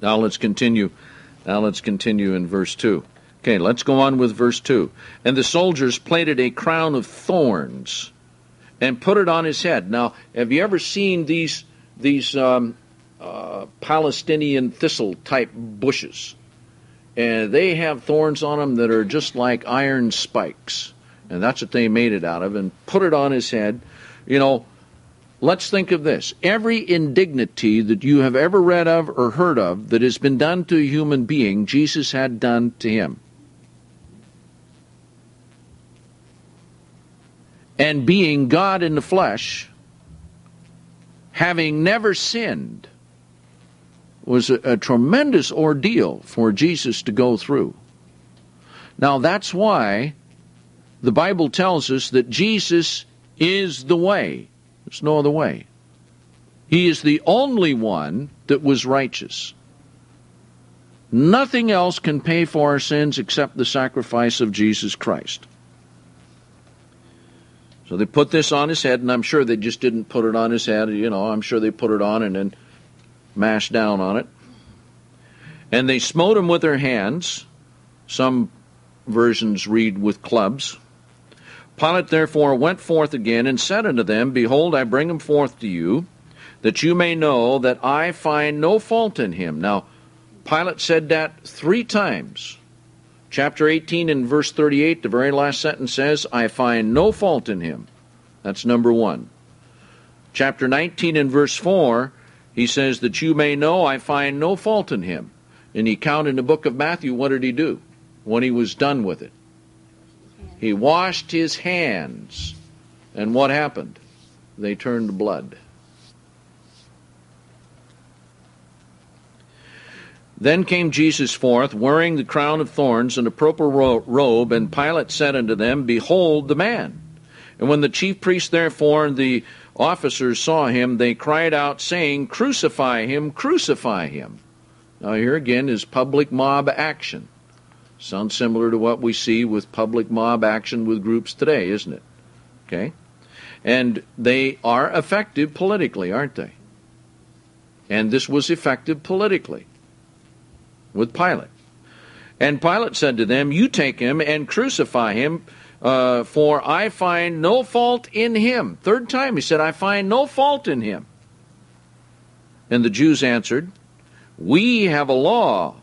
Now let's continue. Now let's continue in verse 2. Okay, let's go on with verse 2. And the soldiers plaited a crown of thorns and put it on his head. Now, have you ever seen these Palestinian thistle-type bushes? And they have thorns on them that are just like iron spikes. And that's what they made it out of, and put it on his head. You know, let's think of this. Every indignity that you have ever read of or heard of that has been done to a human being, Jesus had done to him. And being God in the flesh, having never sinned, was a tremendous ordeal for Jesus to go through. Now that's why the Bible tells us that Jesus is the way. There's no other way. He is the only one that was righteous. Nothing else can pay for our sins except the sacrifice of Jesus Christ. So they put this on his head, and I'm sure they just didn't put it on his head. You know, I'm sure they put it on and then mashed down on it. And they smote him with their hands. Some versions read with clubs. Pilate therefore went forth again and said unto them, Behold, I bring him forth to you, that you may know that I find no fault in him. Now, Pilate said that 3 times. Chapter 18 and verse 38, the very last sentence says, I find no fault in him. That's number 1. Chapter 19 and verse 4, he says that you may know I find no fault in him. In the account in the book of Matthew, what did he do when he was done with it? He washed his hands. And what happened? They turned to blood. Then came Jesus forth, wearing the crown of thorns and a purple robe, and Pilate said unto them, Behold the man. And when the chief priests therefore and the officers saw him, they cried out, saying, Crucify him, crucify him. Now here again is public mob action. Sounds similar to what we see with public mob action with groups today, isn't it? Okay? And they are effective politically, aren't they? And this was effective politically with Pilate. And Pilate said to them, You take him and crucify him, for I find no fault in him. 3rd time he said, I find no fault in him. And the Jews answered, We have a law,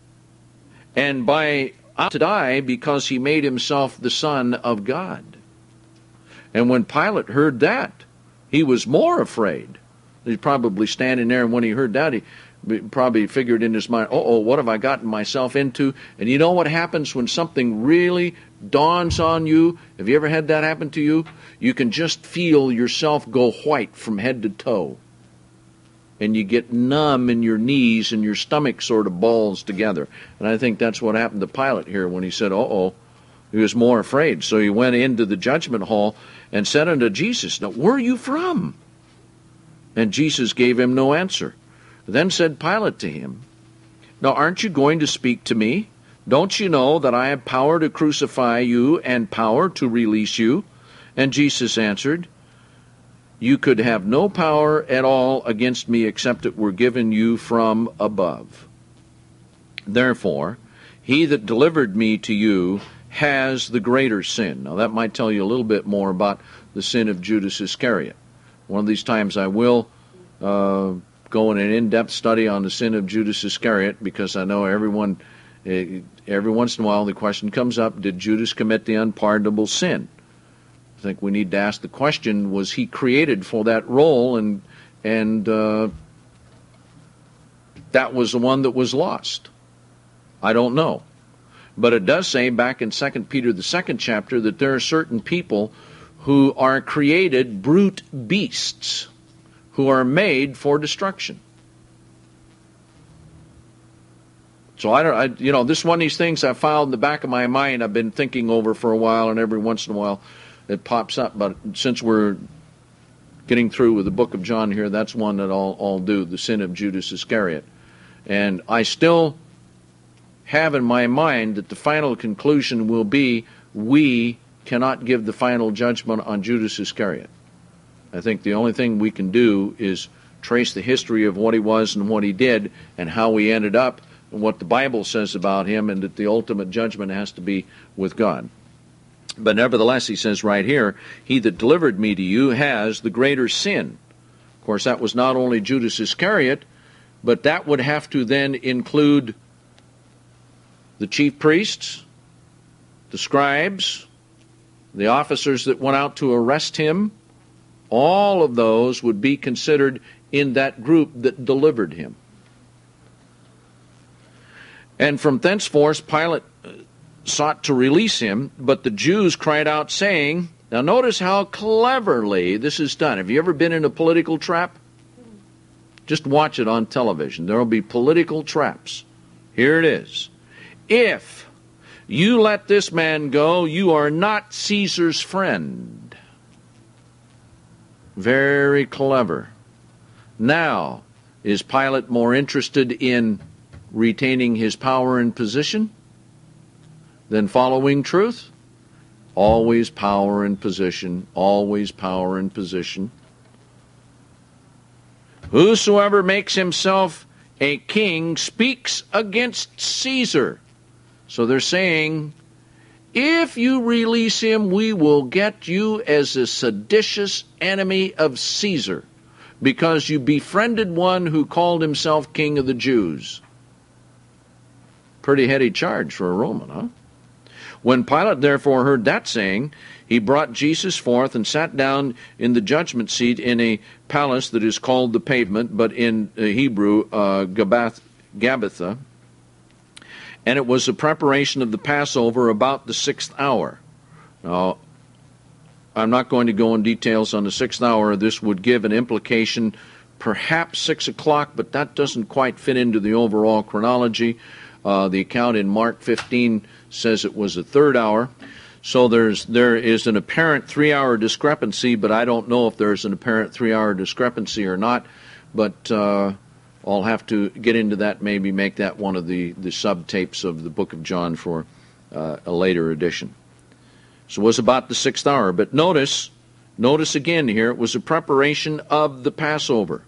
and by to die because he made himself the Son of God. And when Pilate heard that, he was more afraid. He's probably standing there, and when he heard that, he probably figured in his mind, what have I gotten myself into? And you know what happens when something really dawns on you? Have you ever had that happen to you? You can just feel yourself go white from head to toe. And you get numb in your knees and your stomach sort of balls together. And I think that's what happened to Pilate here when he said, he was more afraid. So he went into the judgment hall and said unto Jesus, Now, where are you from? And Jesus gave him no answer. Then said Pilate to him, Now, aren't you going to speak to me? Don't you know that I have power to crucify you and power to release you? And Jesus answered, You could have no power at all against me except it were given you from above. Therefore, he that delivered me to you has the greater sin. Now that might tell you a little bit more about the sin of Judas Iscariot. One of these times I will go in an in-depth study on the sin of Judas Iscariot, because I know every once in a while the question comes up, did Judas commit the unpardonable sin? I think we need to ask the question, was he created for that role, and that was the one that was lost? I don't know. But it does say back in 2 Peter, the 2nd chapter, that there are certain people who are created brute beasts, who are made for destruction. So this is one of these things I filed in the back of my mind. I've been thinking over for a while, and every once in a while it pops up. But since we're getting through with the book of John here, that's one that I'll do, the sin of Judas Iscariot. And I still have in my mind that the final conclusion will be, we cannot give the final judgment on Judas Iscariot. I think the only thing we can do is trace the history of what he was and what he did and how he ended up and what the Bible says about him, and that the ultimate judgment has to be with God. But nevertheless, he says right here, he that delivered me to you has the greater sin. Of course, that was not only Judas Iscariot, but that would have to then include the chief priests, the scribes, the officers that went out to arrest him. All of those would be considered in that group that delivered him. And from thenceforth Pilate sought to release him, but the Jews cried out, saying, now notice how cleverly this is done. Have you ever been in a political trap? Just watch it on television. There will be political traps. Here it is. If you let this man go, you are not Caesar's friend. Very clever. Now, is Pilate more interested in retaining his power and position than following truth? Always power and position. Always power and position. Whosoever makes himself a king speaks against Caesar. So they're saying, if you release him, we will get you as a seditious enemy of Caesar, because you befriended one who called himself king of the Jews. Pretty heady charge for a Roman, huh? When Pilate therefore heard that saying, he brought Jesus forth and sat down in the judgment seat in a palace that is called the Pavement, but in Hebrew, Gabbatha. And it was the preparation of the Passover about the 6th hour. Now, I'm not going to go in details on the 6th hour. This would give an implication, perhaps 6 o'clock, but that doesn't quite fit into the overall chronology. The account in Mark 15 says it was the 3rd hour. So there is an apparent 3-hour discrepancy, but I don't know if there's an apparent 3-hour discrepancy or not. But I'll have to get into that, maybe make that one of the sub-tapes of the book of John for a later edition. So it was about the 6th hour. But notice again here, it was a preparation of the Passover.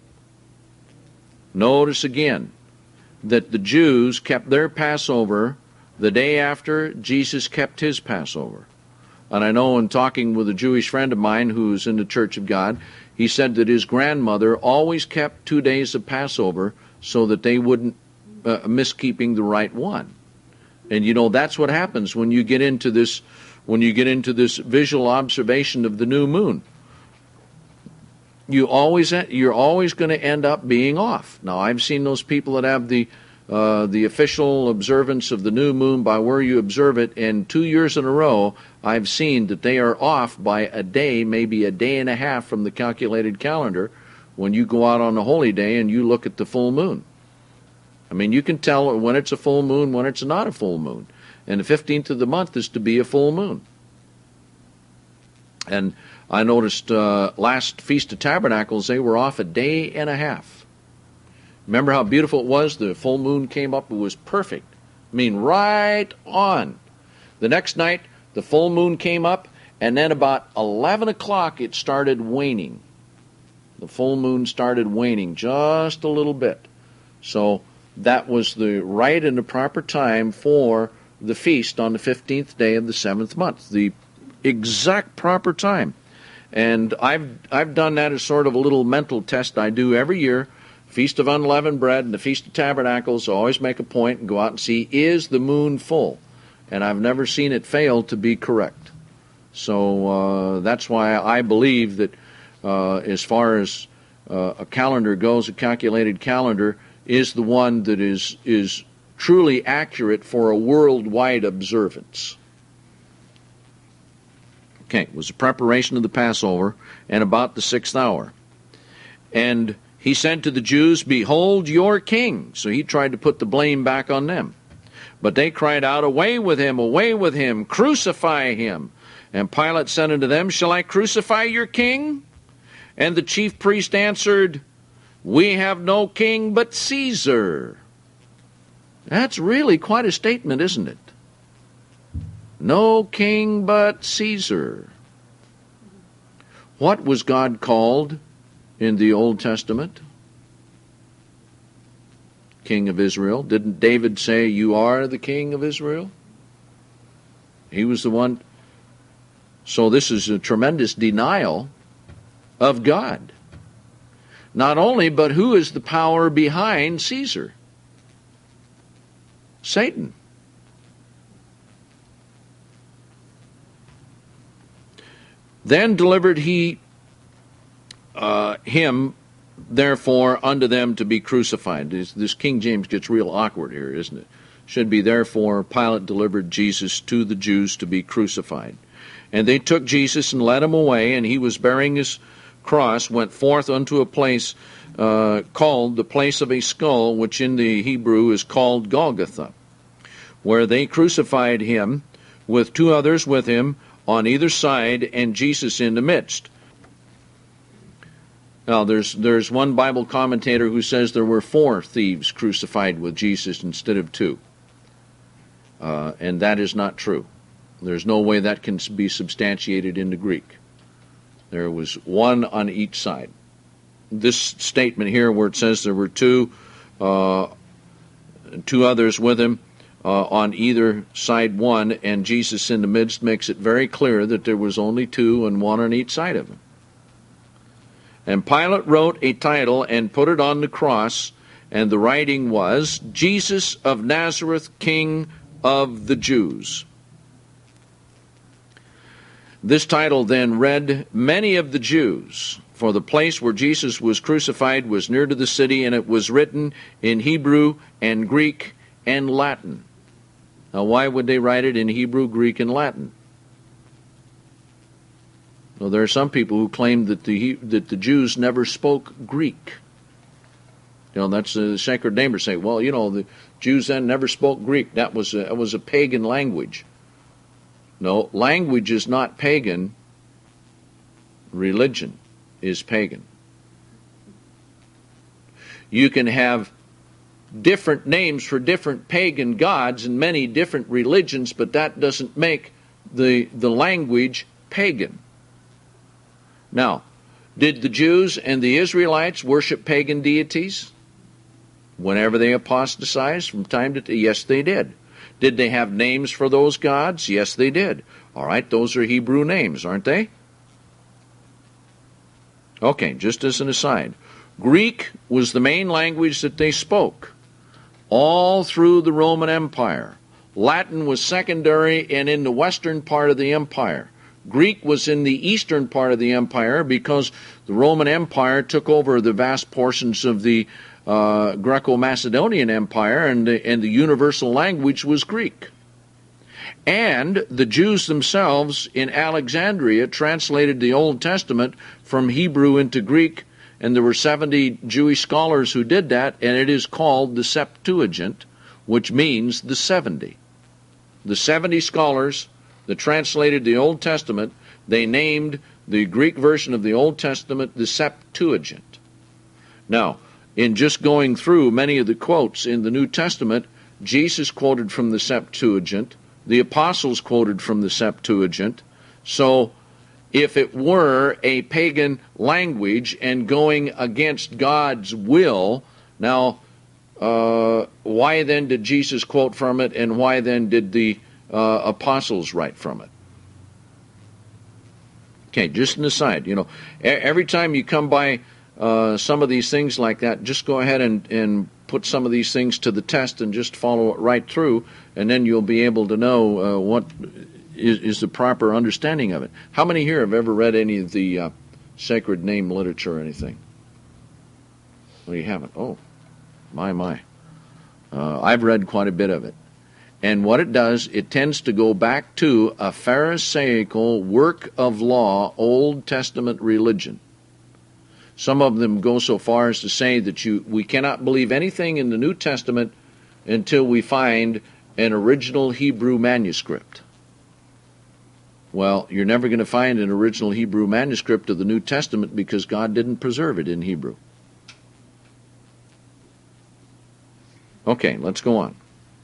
Notice again that the Jews kept their Passover the day after Jesus kept his Passover. And I know in talking with a Jewish friend of mine who's in the Church of God, he said that his grandmother always kept 2 days of Passover so that they wouldn't miss keeping the right one. And you know, that's what happens when you get into this visual observation of the new moon. You're always going to end up being off. Now, I've seen those people that have the official observance of the new moon by where you observe it, and 2 years in a row, I've seen that they are off by a day, maybe a day and a half from the calculated calendar when you go out on a holy day and you look at the full moon. I mean, you can tell when it's a full moon, when it's not a full moon. And the 15th of the month is to be a full moon. And I noticed last Feast of Tabernacles, they were off a day and a half. Remember how beautiful it was? The full moon came up. It was perfect. I mean, right on. The next night, the full moon came up, and then about 11 o'clock, it started waning. The full moon started waning just a little bit. So that was the right and the proper time for the feast on the 15th day of the 7th month. The exact proper time. And I've done that as sort of a little mental test I do every year. Feast of Unleavened Bread and the Feast of Tabernacles, I always make a point and go out and see, is the moon full? And I've never seen it fail to be correct. So that's why I believe that as far as a calendar goes, a calculated calendar is the one that is truly accurate for a worldwide observance. Okay, it was the preparation of the Passover and about the 6th hour. And he said to the Jews, behold your king. So he tried to put the blame back on them. But they cried out, away with him, crucify him. And Pilate said unto them, shall I crucify your king? And the chief priest answered, we have no king but Caesar. That's really quite a statement, isn't it? No king but Caesar. What was God called in the Old Testament? king of Israel. Didn't David say, you are the king of Israel? He was the one. So this is a tremendous denial of God. Not only, but who is the power behind Caesar? Satan. Then delivered he him, therefore, unto them to be crucified. This King James gets real awkward here, isn't it? Should be, therefore, Pilate delivered Jesus to the Jews to be crucified. And they took Jesus and led him away, and he was bearing his cross, went forth unto a place called the place of a skull, which in the Hebrew is called Golgotha, where they crucified him with two others with him on either side, and Jesus in the midst. Now, there's one Bible commentator who says there were 4 thieves crucified with Jesus instead of 2. And that is not true. There's no way that can be substantiated in the Greek. There was 1 on each side. This statement here where it says there were 2 others with him on either side 1, and Jesus in the midst, makes it very clear that there was only 2 and 1 on each side of him. And Pilate wrote a title and put it on the cross, and the writing was, Jesus of Nazareth, King of the Jews. This title then read, many of the Jews, for the place where Jesus was crucified was near to the city, and it was written in Hebrew and Greek and Latin. Now, why would they write it in Hebrew, Greek, and Latin? Well, there are some people who claim that the Jews never spoke Greek. You know, that's the Sacred Neighbors say, well, you know, the Jews then never spoke Greek. That was a pagan language. No, language is not pagan. Religion is pagan. You can have different names for different pagan gods and many different religions, but that doesn't make the language pagan. Now, did the Jews and the Israelites worship pagan deities whenever they apostatized from time to time? Yes, they did. Did they have names for those gods? Yes, they did. All right, those are Hebrew names, aren't they? Okay, just as an aside, Greek was the main language that they spoke all through the Roman Empire. Latin was secondary and in the western part of the empire. Greek was in the eastern part of the empire because the Roman Empire took over the vast portions of the Greco-Macedonian Empire, and the universal language was Greek. And the Jews themselves in Alexandria translated the Old Testament from Hebrew into Greek, and there were 70 Jewish scholars who did that, and it is called the Septuagint, which means the 70. The 70 scholars that translated the Old Testament, they named the Greek version of the Old Testament the Septuagint. Now, in just going through many of the quotes in the New Testament, Jesus quoted from the Septuagint, the apostles quoted from the Septuagint. So, if it were a pagan language and going against God's will, now, why then did Jesus quote from it, and why then did the apostles write from it? Okay, just an aside, you know, every time you come by some of these things like that, just go ahead and put some of these things to the test and just follow it right through, and then you'll be able to know what is the proper understanding of it. How many here have ever read any of the sacred name literature or anything? Well, you haven't. Oh, my. I've read quite a bit of it. And what it does, it tends to go back to a Pharisaical work of law, Old Testament religion. Some of them go so far as to say that we cannot believe anything in the New Testament until we find an original Hebrew manuscript. Well, you're never going to find an original Hebrew manuscript of the New Testament because God didn't preserve it in Hebrew. Okay, let's go on.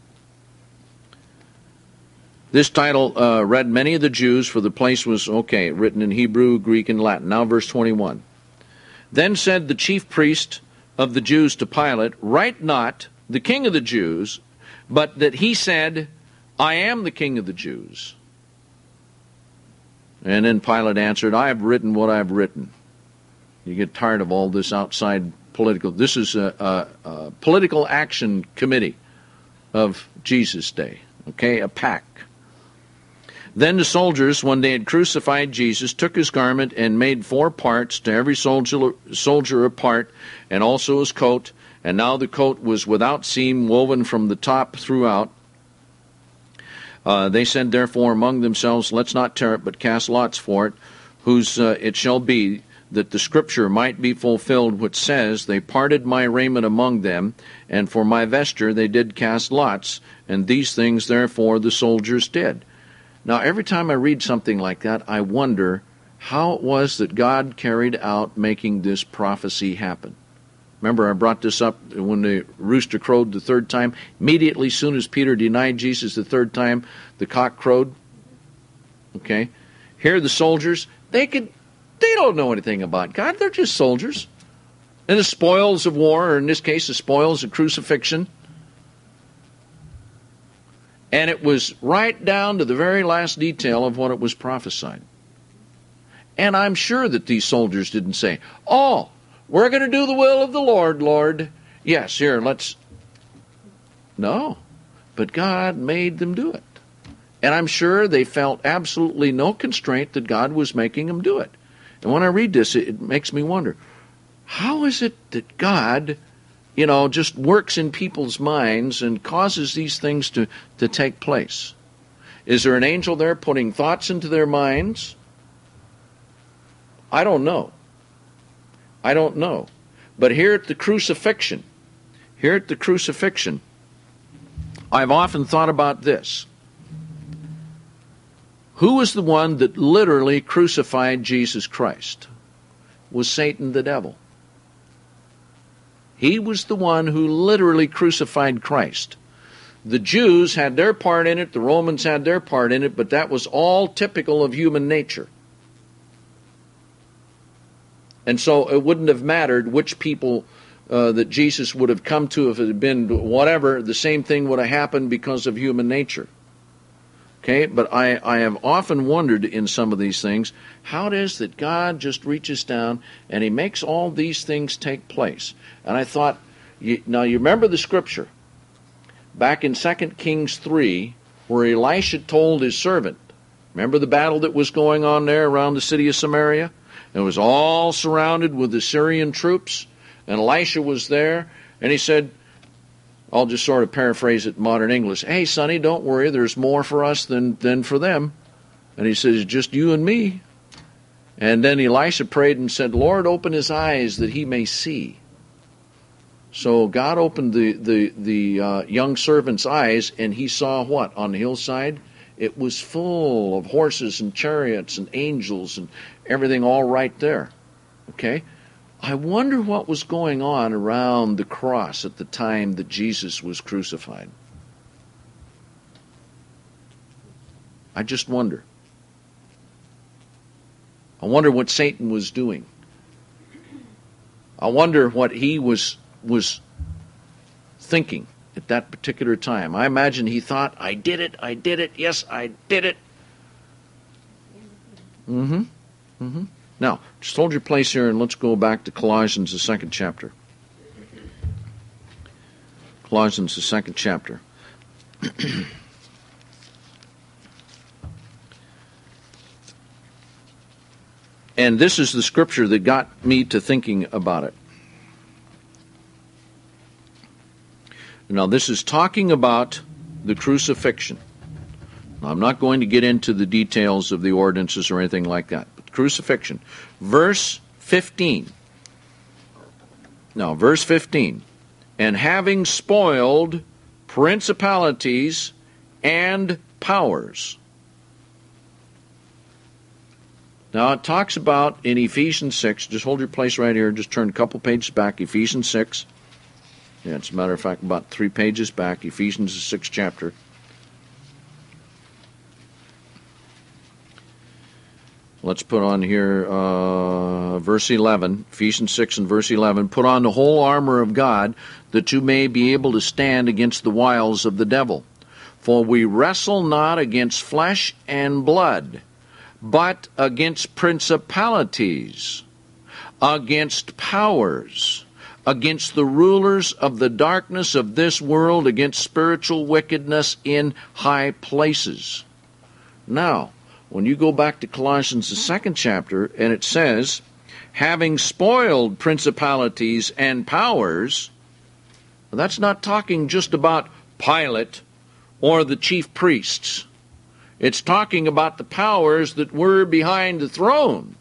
This title read many of the Jews, for the place was, written in Hebrew, Greek, and Latin. Now verse 21. Then said the chief priest of the Jews to Pilate, write not the king of the Jews, but that he said, I am the king of the Jews. And then Pilate answered, I have written what I have written. You get tired of all this outside political. This is a political action committee of Jesus' day. Okay, a pack. Then the soldiers, when they had crucified Jesus, took his garment and made 4 parts, to every soldier a part, and also his coat. And now the coat was without seam, woven from the top throughout. They said, therefore, among themselves, let's not tear it, but cast lots for it, whose it shall be, that the scripture might be fulfilled, which says, they parted my raiment among them, and for my vesture they did cast lots, and these things therefore the soldiers did. Now, every time I read something like that, I wonder how it was that God carried out making this prophecy happen. Remember, I brought this up when the rooster crowed the 3rd time. Immediately, as soon as Peter denied Jesus the 3rd time, the cock crowed. Okay? Here the soldiers, they don't know anything about God. They're just soldiers. And the spoils of war, or in this case, the spoils of crucifixion. And it was right down to the very last detail of what it was prophesied. And I'm sure that these soldiers didn't say, oh, we're going to do the will of the Lord, Lord. Yes, here, let's. No. But God made them do it. And I'm sure they felt absolutely no constraint that God was making them do it. And when I read this, it makes me wonder, how is it that God, just works in people's minds and causes these things to take place? Is there an angel there putting thoughts into their minds? I don't know. But here at the crucifixion, I've often thought about this. Who was the one that literally crucified Jesus Christ? Was Satan the devil. He was the one who literally crucified Christ. The Jews had their part in it, the Romans had their part in it, but that was all typical of human nature. And so it wouldn't have mattered which people that Jesus would have come to if it had been whatever. The same thing would have happened because of human nature. Okay, but I have often wondered in some of these things how it is that God just reaches down and He makes all these things take place. And I thought, now you remember the scripture back in 2 Kings 3 where Elisha told his servant, remember the battle that was going on there around the city of Samaria? It was all surrounded with Assyrian troops, and Elisha was there, and he said, I'll just sort of paraphrase it in modern English, hey, Sonny, don't worry, there's more for us than for them. And he says, just you and me. And then Elisha prayed and said, Lord, open his eyes that he may see. So God opened the young servant's eyes, and he saw what? On the hillside? It was full of horses and chariots and angels and everything all right there. Okay? I wonder what was going on around the cross at the time that Jesus was crucified. I just wonder. I wonder what Satan was doing. I wonder what he was thinking at that particular time. I imagine he thought, I did it, yes, I did it. Now, just hold your place here and let's go back to Colossians, the 2nd chapter. Colossians, the 2nd chapter. And this is the scripture that got me to thinking about it. Now, this is talking about the crucifixion. Now, I'm not going to get into the details of the ordinances or anything like that. But crucifixion. Verse 15. Now, verse 15. And having spoiled principalities and powers. Now, it talks about in Ephesians 6, just hold your place right here, just turn a couple pages back, Ephesians 6. Yeah, as a matter of fact, about 3 pages back, Ephesians, the 6th chapter. Let's put on here verse 11, Ephesians 6 and verse 11, put on the whole armor of God, that you may be able to stand against the wiles of the devil. For we wrestle not against flesh and blood, but against principalities, against powers, against the rulers of the darkness of this world, against spiritual wickedness in high places. Now, when you go back to Colossians, the 2nd chapter, and it says, having spoiled principalities and powers, that's not talking just about Pilate or the chief priests. It's talking about the powers that were behind the throne.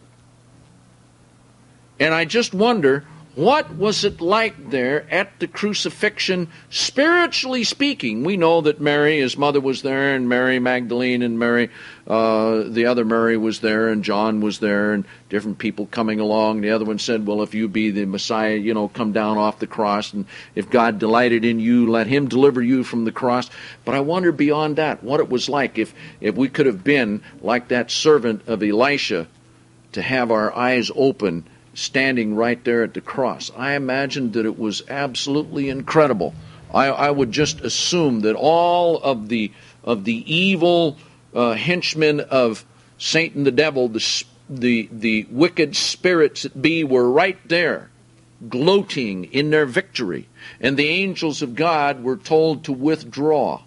And I just wonder, what was it like there at the crucifixion, spiritually speaking? We know that Mary, his mother, was there, and Mary Magdalene, and Mary, the other Mary was there, and John was there, and different people coming along. The other one said, well, if you be the Messiah, come down off the cross, and if God delighted in you, let him deliver you from the cross. But I wonder beyond that, what it was like if we could have been like that servant of Elisha, to have our eyes open, standing right there at the cross. I imagined that it was absolutely incredible. I would just assume that all of the evil henchmen of Satan the devil, the wicked spirits that be, were right there, gloating in their victory. And the angels of God were told to withdraw.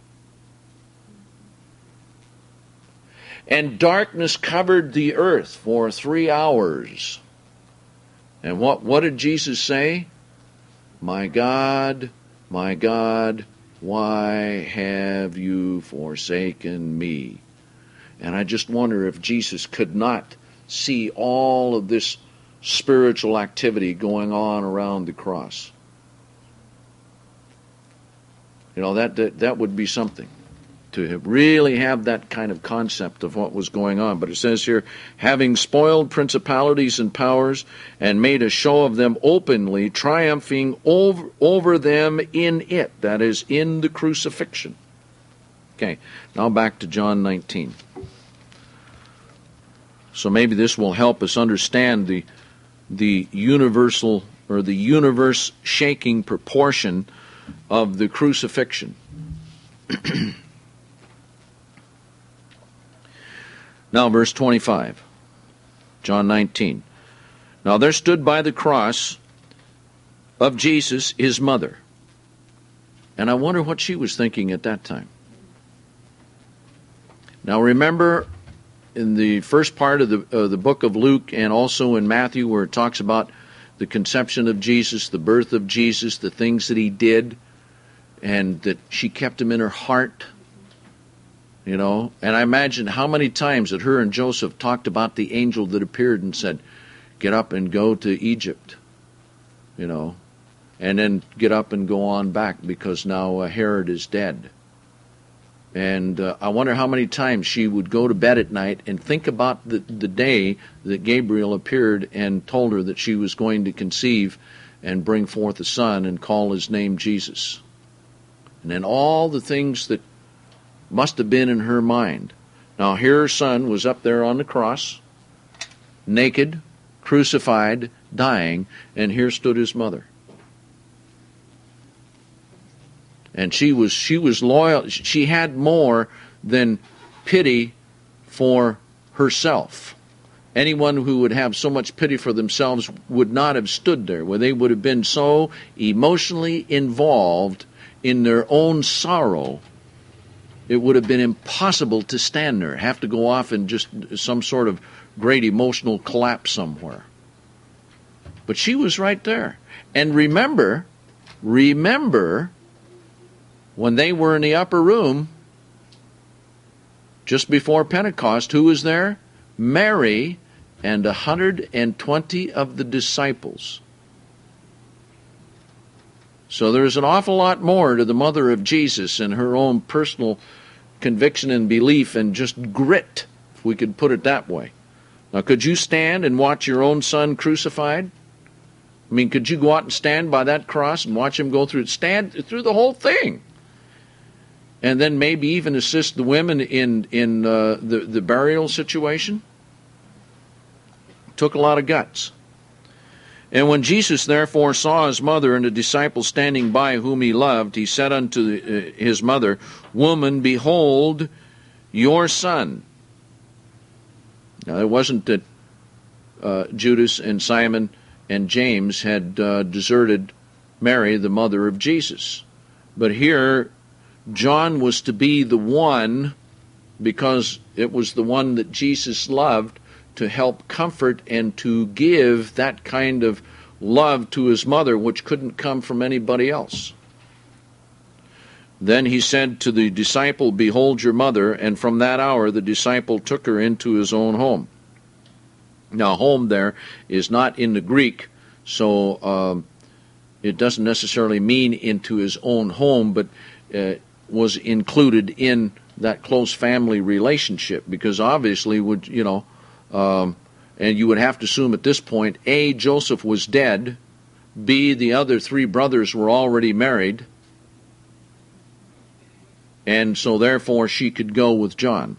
And darkness covered the earth for 3 hours. And what did Jesus say? My God, why have you forsaken me? And I just wonder if Jesus could not see all of this spiritual activity going on around the cross. That would be something, to really have that kind of concept of what was going on. But it says here, having spoiled principalities and powers, and made a show of them openly, triumphing over them in it, that is, in the crucifixion. Okay, now back to John 19. So maybe this will help us understand the universal, or the universe-shaking proportion of the crucifixion. Now, verse 25, John 19. Now there stood by the cross of Jesus his mother. And I wonder what she was thinking at that time. Now remember, in the first part of the book of Luke, and also in Matthew, where it talks about the conception of Jesus, the birth of Jesus, the things that he did, and that she kept him in her heart. And I imagine how many times that her and Joseph talked about the angel that appeared and said, get up and go to Egypt, and then get up and go on back, because now Herod is dead. And I wonder how many times she would go to bed at night and think about the day that Gabriel appeared and told her that she was going to conceive and bring forth a son and call his name Jesus. And then all the things that must have been in her mind. Now here her son was up there on the cross, naked, crucified, dying, and here stood his mother. And she was loyal. She had more than pity for herself. Anyone who would have so much pity for themselves would not have stood there, where they would have been so emotionally involved in their own sorrow. It would have been impossible to stand there, have to go off in just some sort of great emotional collapse somewhere. But she was right there. And remember, when they were in the upper room, just before Pentecost, who was there? Mary and 120 of the disciples. So there's an awful lot more to the mother of Jesus and her own personal conviction and belief and just grit, if we could put it that way. Now, could you stand and watch your own son crucified? I mean, could you go out and stand by that cross and watch him go through it? Stand through the whole thing. And then maybe even assist the women in the burial situation? Took a lot of guts. And when Jesus therefore saw his mother and the disciple standing by whom he loved, he said unto his mother, Woman, behold your son. Now it wasn't that Judas and Simon and James had deserted Mary, the mother of Jesus. But here, John was to be the one, because it was the one that Jesus loved, to help comfort and to give that kind of love to his mother, which couldn't come from anybody else. Then he said to the disciple, Behold your mother, and from that hour the disciple took her into his own home. Now, home there is not in the Greek, so it doesn't necessarily mean into his own home, but was included in that close family relationship, because obviously and you would have to assume at this point, A, Joseph was dead, B, the other three brothers were already married, and so therefore she could go with John.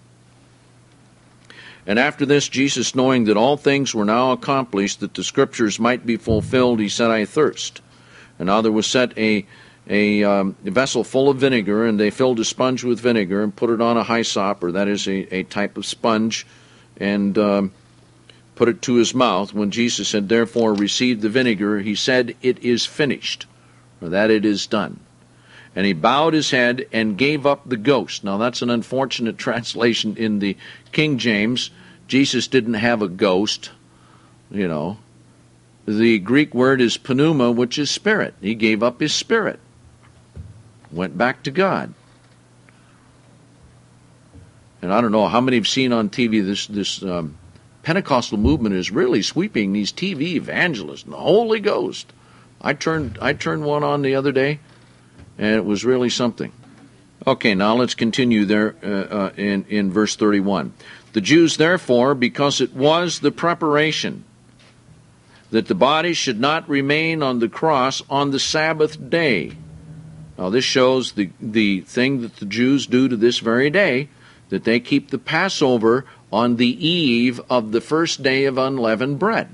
And after this, Jesus, knowing that all things were now accomplished, that the Scriptures might be fulfilled, he said, I thirst. And now there was set a vessel full of vinegar, and they filled a sponge with vinegar and put it on a hyssop, or that is a type of sponge, and put it to his mouth. When Jesus had therefore received the vinegar, he said, It is finished, or that it is done. And he bowed his head and gave up the ghost. Now that's an unfortunate translation in the King James. Jesus didn't have a ghost, The Greek word is pneuma, which is spirit. He gave up his spirit. Went back to God. And I don't know how many have seen on TV this Pentecostal movement is really sweeping these TV evangelists and the Holy Ghost. I turned one on the other day, and it was really something. Okay, now let's continue there in verse 31. The Jews, therefore, because it was the preparation that the body should not remain on the cross on the Sabbath day. Now this shows the thing that the Jews do to this very day, that they keep the Passover on the eve of the first day of unleavened bread.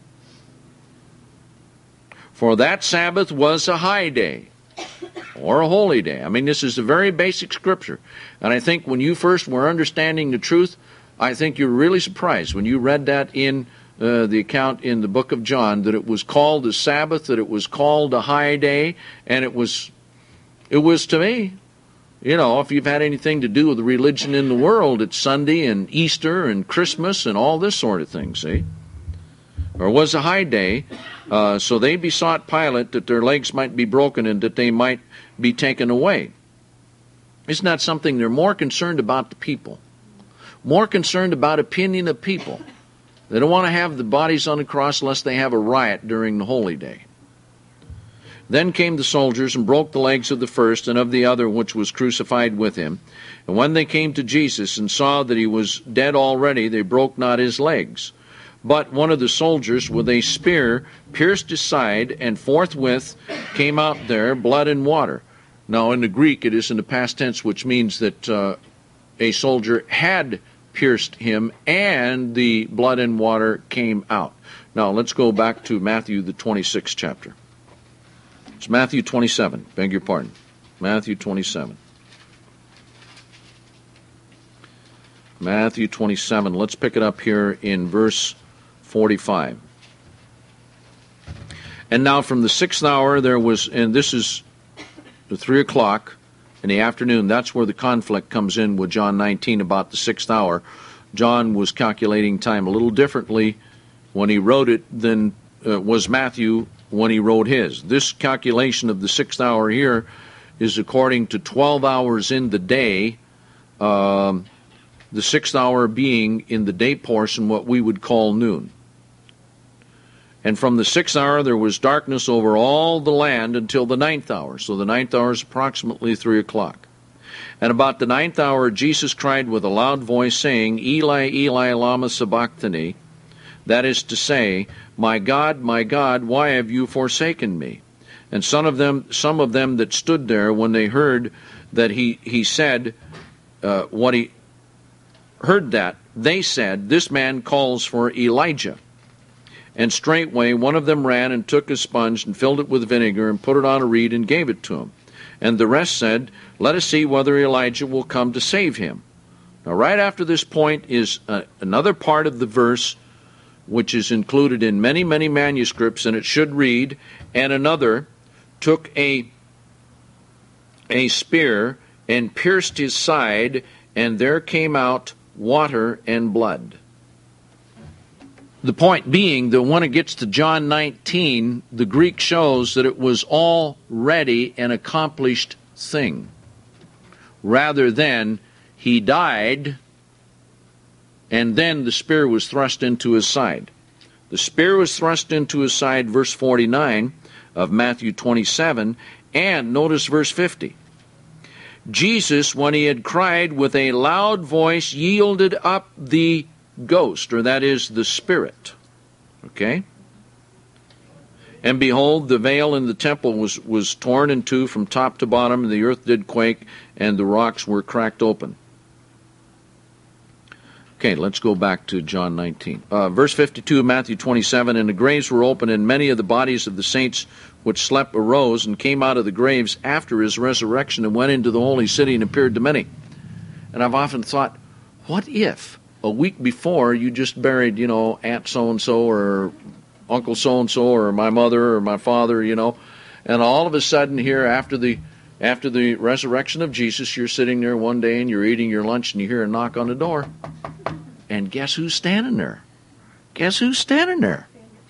For that Sabbath was a high day, or a holy day. I mean, this is a very basic scripture. And I think when you first were understanding the truth, I think you're really surprised when you read that in the account in the book of John, that it was called a Sabbath, that it was called a high day, and it was to me, if you've had anything to do with the religion in the world, it's Sunday and Easter and Christmas and all this sort of thing, see? Or was a high day, so they besought Pilate that their legs might be broken and that they might be taken away. Isn't that something? They're more concerned about the people, more concerned about opinion of people. They don't want to have the bodies on the cross unless they have a riot during the holy day. Then came the soldiers and broke the legs of the first and of the other which was crucified with him. And when they came to Jesus and saw that he was dead already, they broke not his legs. But one of the soldiers with a spear pierced his side, and forthwith came out there blood and water. Now in the Greek it is in the past tense, which means that a soldier had pierced him and the blood and water came out. Now let's go back to Matthew the 26th chapter. It's Matthew 27, beg your pardon. Matthew 27. Matthew 27, let's pick it up here in verse 45. And now from the 6th hour there was, and this is the 3 o'clock in the afternoon, that's where the conflict comes in with John 19 about the 6th hour. John was calculating time a little differently when he wrote it than was Matthew when he wrote his. This calculation of the 6th hour here is according to 12 hours in the day, the 6th hour being in the day portion what we would call noon. And from the 6th hour there was darkness over all the land until the 9th hour. So the 9th hour is approximately 3 o'clock. And about the 9th hour Jesus cried with a loud voice, saying, Eli, Eli, lama sabachthani? That is to say, my God, why have you forsaken me? And some of them that stood there, when they heard that he said what he heard that they said, "This man calls for Elijah." And straightway one of them ran and took a sponge and filled it with vinegar and put it on a reed and gave it to him. And the rest said, "Let us see whether Elijah will come to save him." Now, right after this point is another part of the verse which is included in many, many manuscripts, and it should read, "And another took a spear and pierced his side, and there came out water and blood." The point being that when it gets to John 19, the Greek shows that it was already an accomplished thing, rather than he died and then the spear was thrust into his side. The spear was thrust into his side, verse 49 of Matthew 27, and notice verse 50. Jesus, when he had cried with a loud voice, yielded up the ghost, or that is the spirit. Okay? And behold, the veil in the temple was torn in two from top to bottom, and the earth did quake, and the rocks were cracked open. Okay, let's go back to John 19. Verse 52 of Matthew 27, "And the graves were opened, and many of the bodies of the saints which slept arose, and came out of the graves after his resurrection, and went into the holy city, and appeared to many." And I've often thought, what if a week before you just buried, Aunt so-and-so, or Uncle so-and-so, or my mother, or my father, and all of a sudden here, after the resurrection of Jesus, you're sitting there one day, and you're eating your lunch, and you hear a knock on the door. And guess who's standing there? Guess who's standing there?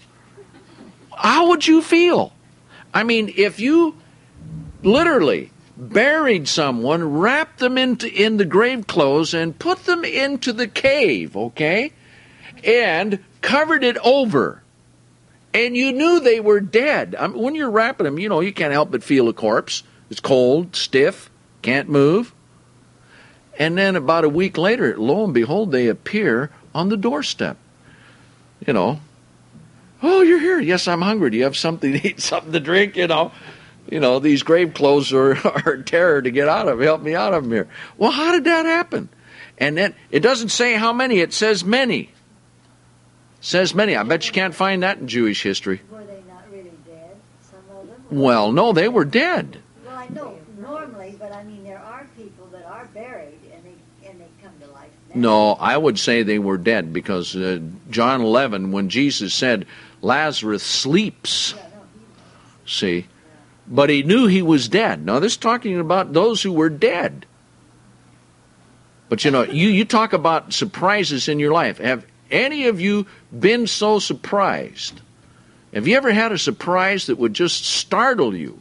How would you feel? I mean, if you literally buried someone, wrapped them in the grave clothes, and put them into the cave, okay, and covered it over, and you knew they were dead. I mean, when you're wrapping them, you can't help but feel a corpse. It's cold, stiff, can't move. And then about a week later, lo and behold, they appear on the doorstep. "Oh, you're here. Yes, I'm hungry. Do you have something to eat, something to drink?" These grave clothes are a terror to get out of. Help me out of them here. Well, how did that happen? And then it doesn't say how many. It says many. It says many. I bet you can't find that in Jewish history. Were they not really dead, some of them? Well, no, they were dead. Well, I know normally, but I mean there are people that are buried and they come to life now. No, I would say they were dead, because John 11, when Jesus said, "Lazarus sleeps," see, but he knew he was dead. Now, this is talking about those who were dead. But you talk about surprises in your life. Have any of you been so surprised? Have you ever had a surprise that would just startle you?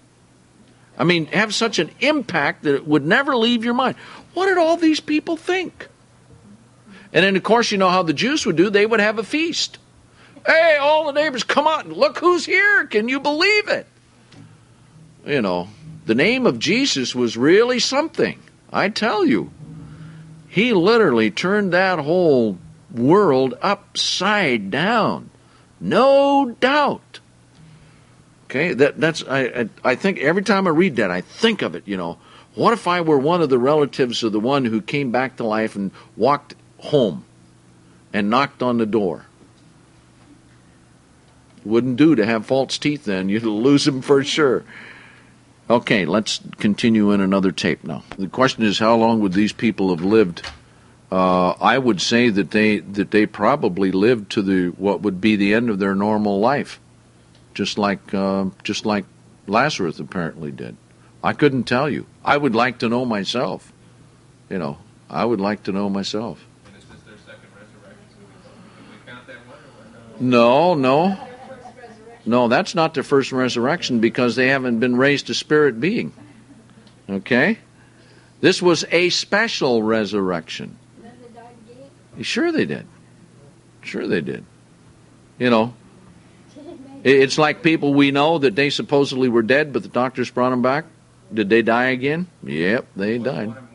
I mean, have such an impact that it would never leave your mind. What did all these people think? And then, of course, you know how the Jews would do. They would have a feast. "Hey, all the neighbors, come on, look who's here. Can you believe it?" The name of Jesus was really something. I tell you. He literally turned that whole world upside down. No doubt. Okay, that's I think every time I read that, I think of it, What if I were one of the relatives of the one who came back to life and walked home and knocked on the door? Wouldn't do to have false teeth then. You'd lose them for sure. Okay, let's continue in another tape now. The question is, how long would these people have lived? I would say that they probably lived to what would be the end of their normal life. Just like Lazarus apparently did. I couldn't tell you. I would like to know myself. I would like to know myself. And is this their second resurrection? Do we count that one or what? No, that's not their first resurrection, because they haven't been raised to spirit being. Okay? This was a special resurrection. Then they died again? Sure they did. Sure they did. It's like people we know that they supposedly were dead, but the doctors brought them back. Did they die again? Yep, they died.